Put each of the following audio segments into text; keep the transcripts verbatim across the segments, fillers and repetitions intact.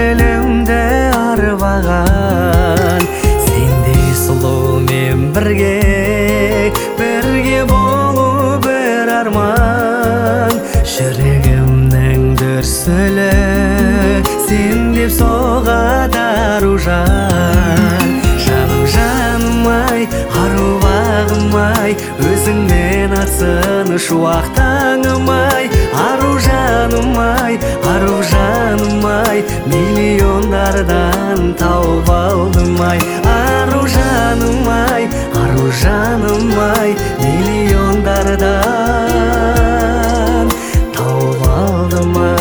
көңілімді арбаған, сендей сұлумен бірге бірге болу бір арман. Жүрегімнің дүрсілі сен деп соғады аружан. Жаным жаным-ай, аруағым-ай, өзіңмен атсын шуақтаңым-ай. Аружаным-ай, аружаным-ай, миллиондардан тауып алдым-ай. Аружаным-ай, аружаным-ай, миллиондардан тауып алдым-ай.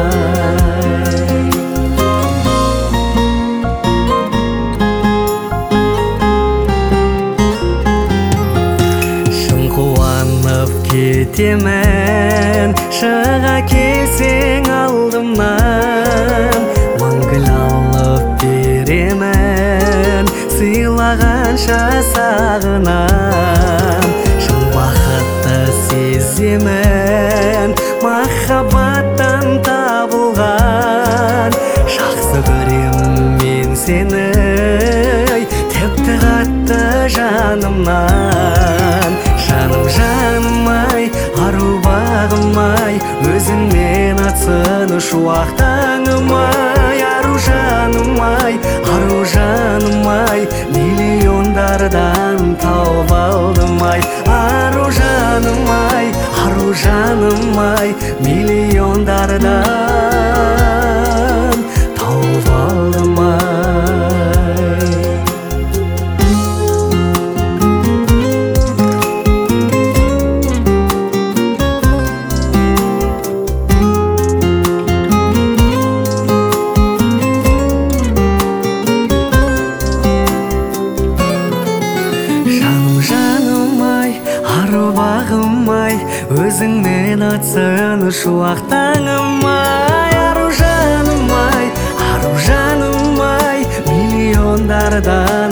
Кетемін, шыға келсең алдымнан, мәңгіл алып беремін, сыйлағанша сағынам. Шын бақытты сеземін, махаббаттан табылған. Жақсы көрем мен сені, тіпті қатты жанымнан. Жаным жаным-ай, ару-бағым-ай, өзіңмен атсын шуақтаңым-ай. Аружаным-ай, аружаным-ай, миллиондардан тауып алдым-ай. Аружаным-ай, аружаным-ай, миллиондардан тауып алдым-ай. Ару-бағым-ай, өзіңмен атсын шуақтаңым-ай. Аружаным-ай, аружаным-ай, миллиондардан